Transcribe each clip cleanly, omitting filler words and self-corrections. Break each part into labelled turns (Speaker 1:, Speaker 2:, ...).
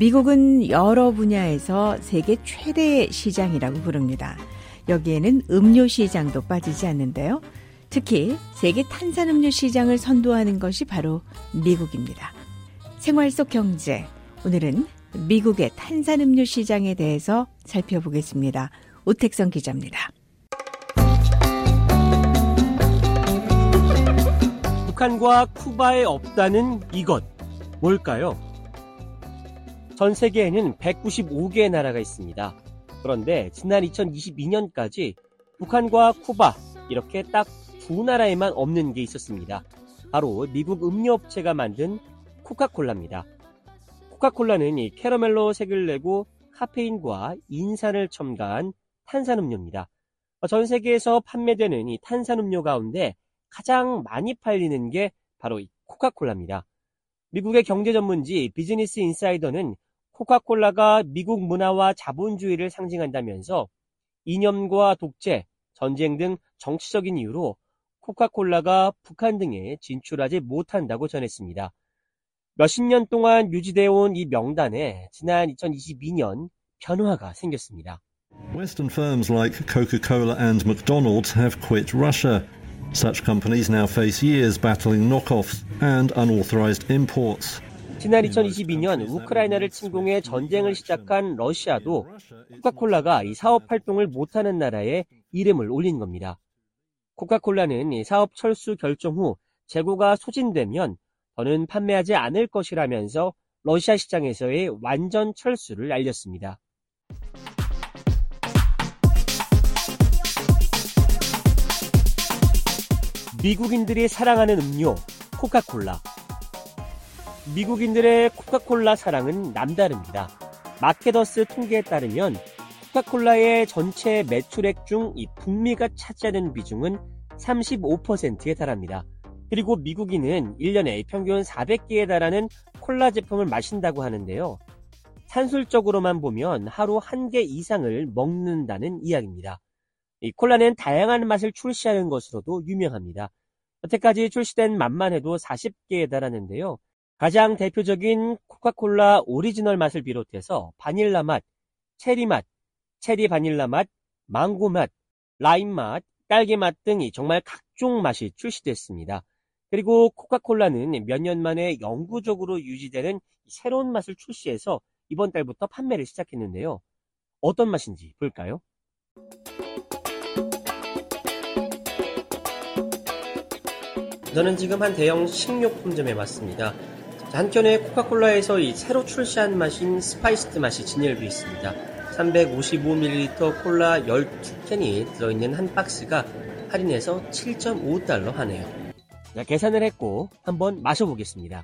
Speaker 1: 미국은 여러 분야에서 세계 최대의 시장이라고 부릅니다. 여기에는 음료 시장도 빠지지 않는데요. 특히 세계 탄산음료 시장을 선도하는 것이 바로 미국입니다. 생활 속 경제, 오늘은 미국의 탄산음료 시장에 대해서 살펴보겠습니다. 오택성 기자입니다.
Speaker 2: 북한과 쿠바에 없다는 이것, 뭘까요? 전 세계에는 195개의 나라가 있습니다. 그런데 지난 2022년까지 북한과 쿠바 이렇게 딱 두 나라에만 없는 게 있었습니다. 바로 미국 음료업체가 만든 코카콜라입니다. 코카콜라는 이 캐러멜로 색을 내고 카페인과 인산을 첨가한 탄산음료입니다. 전 세계에서 판매되는 이 탄산음료 가운데 가장 많이 팔리는 게 바로 이 코카콜라입니다. 미국의 경제 전문지 비즈니스 인사이더는 코카콜라가 미국 문화와 자본주의를 상징한다면서 이념과 독재, 전쟁 등 정치적인 이유로 코카콜라가 북한 등에 진출하지 못한다고 전했습니다. 몇십 년 동안 유지되어 온 이 명단에 지난 2022년 변화가 생겼습니다.
Speaker 3: Western firms like Coca-Cola and McDonald's have quit Russia. Such companies now face years battling knockoffs and unauthorized imports.
Speaker 2: 지난 2022년 우크라이나를 침공해 전쟁을 시작한 러시아도 코카콜라가 이 사업 활동을 못하는 나라에 이름을 올린 겁니다. 코카콜라는 이 사업 철수 결정 후 재고가 소진되면 더는 판매하지 않을 것이라면서 러시아 시장에서의 완전 철수를 알렸습니다. 미국인들이 사랑하는 음료, 코카콜라. 미국인들의 코카콜라 사랑은 남다릅니다. 마케더스 통계에 따르면 코카콜라의 전체 매출액 중 이 북미가 차지하는 비중은 35%에 달합니다. 그리고 미국인은 1년에 평균 400개에 달하는 콜라 제품을 마신다고 하는데요. 산술적으로만 보면 하루 1개 이상을 먹는다는 이야기입니다. 이 콜라는 다양한 맛을 출시하는 것으로도 유명합니다. 여태까지 출시된 맛만 해도 40개에 달하는데요. 가장 대표적인 코카콜라 오리지널 맛을 비롯해서 바닐라 맛, 체리 맛, 체리 바닐라 맛, 망고 맛, 라임 맛, 딸기 맛 등이 정말 각종 맛이 출시됐습니다. 그리고 코카콜라는 몇 년 만에 영구적으로 유지되는 새로운 맛을 출시해서 이번 달부터 판매를 시작했는데요. 어떤 맛인지 볼까요? 저는 지금 한 대형 식료품점에 왔습니다. 한켠에 코카콜라에서 이 새로 출시한 맛인 스파이스드 맛이 진열되어 있습니다. 355ml 콜라 12캔이 들어있는 한 박스가 할인해서 $7.5 하네요. 자, 계산을 했고 한번 마셔보겠습니다.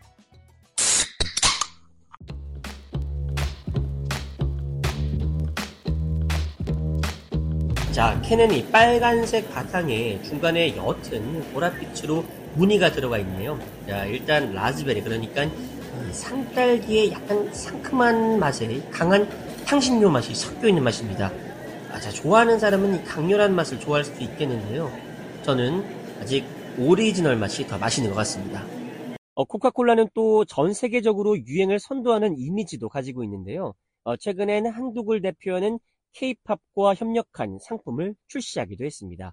Speaker 2: 자, 캔은 이 빨간색 바탕에 중간에 옅은 보랏빛으로 무늬가 들어가 있네요. 자, 일단 라즈베리, 그러니까 상딸기의 약간 상큼한 맛에 강한 향신료 맛이 섞여 있는 맛입니다. 자, 좋아하는 사람은 이 강렬한 맛을 좋아할 수도 있겠는데요. 저는 아직 오리지널 맛이 더 맛있는 것 같습니다. 코카콜라는 또 전 세계적으로 유행을 선도하는 이미지도 가지고 있는데요. 최근엔 한국을 대표하는 K-팝과 협력한 상품을 출시하기도 했습니다.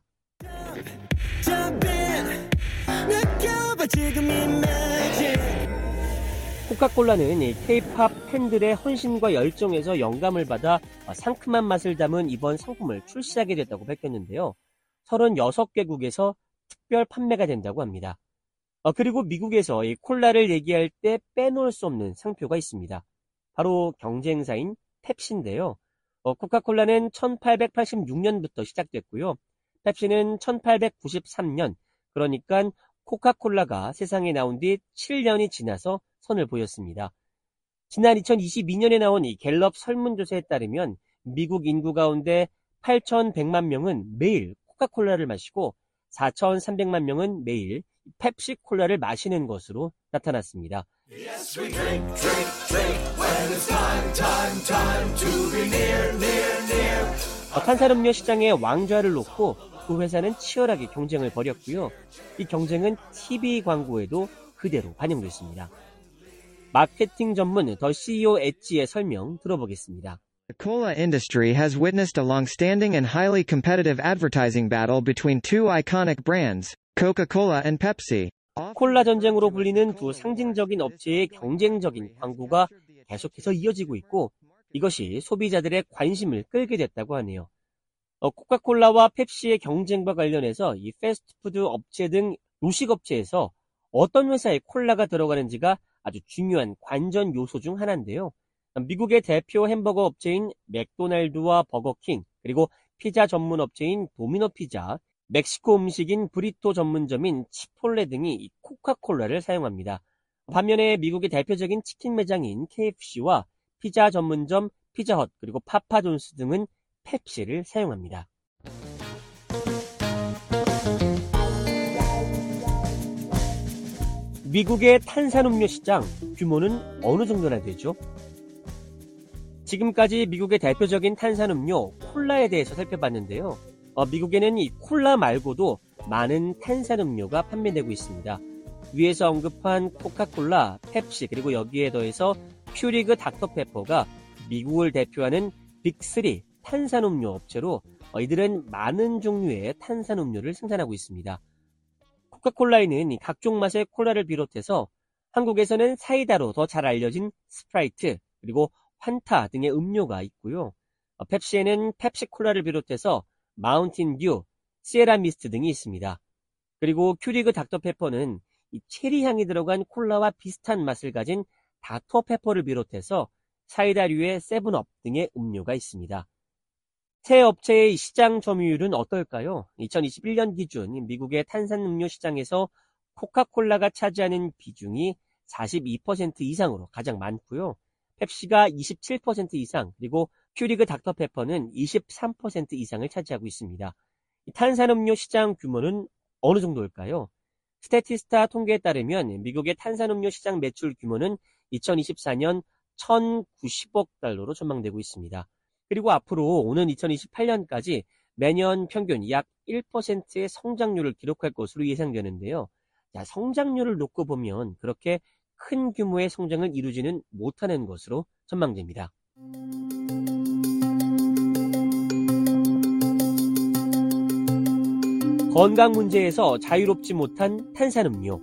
Speaker 2: 코카콜라는 K-팝 팬들의 헌신과 열정에서 영감을 받아 상큼한 맛을 담은 이번 상품을 출시하게 됐다고 밝혔는데요. 36개국에서 특별 판매가 된다고 합니다. 그리고 미국에서 이 콜라를 얘기할 때 빼놓을 수 없는 상표가 있습니다. 바로 경쟁사인 펩시인데요. 코카콜라는 1886년부터 시작됐고요. 펩시는 1893년, 그러니까 코카콜라가 세상에 나온 뒤 7년이 지나서 선을 보였습니다. 지난 2022년에 나온 이 갤럽 설문조사에 따르면 미국 인구 가운데 8,100만 명은 매일 코카콜라를 마시고 4,300만 명은 매일 펩시 콜라를 마시는 것으로 나타났습니다. Yes, we drink, drink, drink when it's time to be near. 탄산음료 시장의 왕좌를 놓고 그 회사는 치열하게 경쟁을 벌였고요. 이 경쟁은 TV 광고에도 그대로 반영됐습니다. 마케팅 전문 더 CEO 엣지의 설명 들어보겠습니다.
Speaker 4: The cola industry has witnessed a long-standing and highly competitive advertising battle between two iconic brands, Coca-Cola and Pepsi.
Speaker 2: 콜라 전쟁으로 불리는 두 상징적인 업체의 경쟁적인 광고가 계속해서 이어지고 있고 이것이 소비자들의 관심을 끌게 됐다고 하네요. 코카콜라와 펩시의 경쟁과 관련해서 이 패스트푸드 업체 등 요식업체에서 어떤 회사에 콜라가 들어가는지가 아주 중요한 관전 요소 중 하나인데요. 미국의 대표 햄버거 업체인 맥도날드와 버거킹, 그리고 피자 전문 업체인 도미노 피자, 멕시코 음식인 브리토 전문점인 치폴레 등이 이 코카콜라를 사용합니다. 반면에 미국의 대표적인 치킨 매장인 KFC와 피자 전문점 피자헛, 그리고 파파존스 등은 펩시를 사용합니다. 미국의 탄산음료 시장 규모는 어느 정도나 되죠? 지금까지 미국의 대표적인 탄산음료 콜라에 대해서 살펴봤는데요. 미국에는 이 콜라 말고도 많은 탄산음료가 판매되고 있습니다. 위에서 언급한 코카콜라, 펩시, 그리고 여기에 더해서 퓨리그 닥터페퍼가 미국을 대표하는 빅3 탄산음료 업체로 이들은 많은 종류의 탄산음료를 생산하고 있습니다. 코카콜라에는 각종 맛의 콜라를 비롯해서 한국에서는 사이다로 더 잘 알려진 스프라이트, 그리고 환타 등의 음료가 있고요. 펩시에는 펩시콜라를 비롯해서 마운틴 듀, 시에라 미스트 등이 있습니다. 그리고 퓨리그 닥터페퍼는 이 체리 향이 들어간 콜라와 비슷한 맛을 가진 닥터페퍼를 비롯해서 사이다류의 세븐업 등의 음료가 있습니다. 세 업체의 시장 점유율은 어떨까요? 2021년 기준 미국의 탄산음료 시장에서 코카콜라가 차지하는 비중이 42% 이상으로 가장 많고요. 펩시가 27% 이상, 그리고 퓨리그 닥터페퍼는 23% 이상을 차지하고 있습니다. 탄산음료 시장 규모는 어느 정도일까요? 스태티스타 통계에 따르면 미국의 탄산음료 시장 매출 규모는 2024년 1,090억 달러로 전망되고 있습니다. 그리고 앞으로 오는 2028년까지 매년 평균 약 1%의 성장률을 기록할 것으로 예상되는데요. 성장률을 놓고 보면 그렇게 큰 규모의 성장을 이루지는 못하는 것으로 전망됩니다. 건강 문제에서 자유롭지 못한 탄산음료.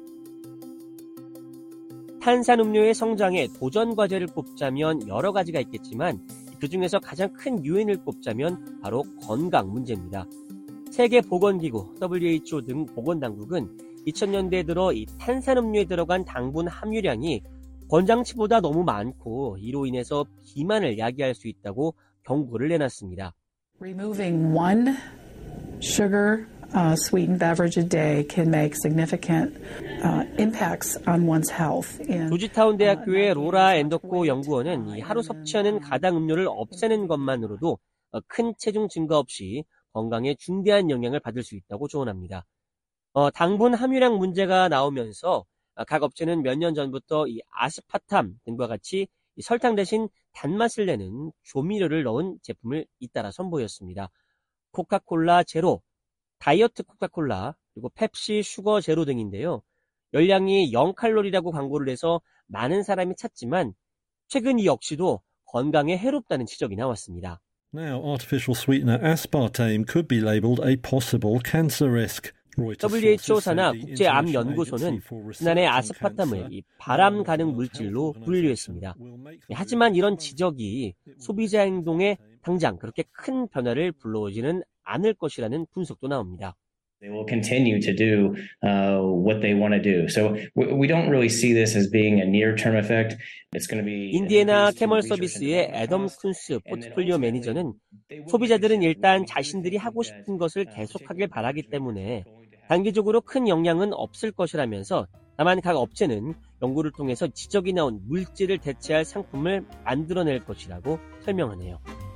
Speaker 2: 탄산음료의 성장에 도전 과제를 꼽자면 여러 가지가 있겠지만 그 중에서 가장 큰 요인을 꼽자면 바로 건강 문제입니다. 세계보건기구, WHO 등 보건당국은 2000년대 들어 이 탄산음료에 들어간 당분 함유량이 권장치보다 너무 많고 이로 인해서 비만을 야기할 수 있다고 경고를 내놨습니다.
Speaker 5: Removing one sugar sweetened beverage a day can make significant impacts on one's health.
Speaker 2: 조지타운 대학교의 로라 앤더코 연구원은 이 하루 섭취하는 가당 음료를 없애는 것만으로도 큰 체중 증가 없이 건강에 중대한 영향을 받을 수 있다고 조언합니다. 당분 함유량 문제가 나오면서 각 업체는 몇 년 전부터 이 아스파탐 등과 같이 이 설탕 대신 단맛을 내는 조미료를 넣은 제품을 잇따라 선보였습니다. 코카콜라 제로, 다이어트 코카콜라, 그리고 펩시 슈거 제로 등인데요. 열량이 0칼로리라고 광고를 해서 많은 사람이 찾지만 최근 이 역시도 건강에 해롭다는 지적이 나왔습니다.
Speaker 3: Now, artificial sweetener aspartame could be labeled a possible cancer risk.
Speaker 2: WHO 산하 국제암연구소는 지난해 아스파탐을 발암 가능 물질로 분류했습니다. 하지만 이런 지적이 소비자 행동에 당장 그렇게 큰 변화를 불러오지는 않을 것이라는 분석도 나옵니다.
Speaker 6: They will continue to do what they want to do. So we don't really see this as being a near-term effect. It's going to be.
Speaker 2: 인디애나 캐멀 서비스의 애덤 쿤스 포트폴리오 매니저는 소비자들은 일단 자신들이 하고 싶은 것을 계속하길 바라기 때문에 단기적으로 큰 영향은 없을 것이라면서 다만 각 업체는 연구를 통해서 지적이 나온 물질을 대체할 상품을 만들어낼 것이라고 설명하네요.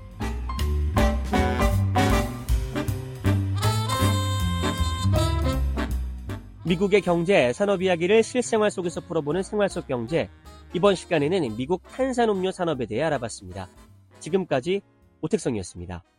Speaker 2: 미국의 경제, 산업 이야기를 실생활 속에서 풀어보는 생활 속 경제. 이번 시간에는 미국 탄산음료 산업에 대해 알아봤습니다. 지금까지 오택성이었습니다.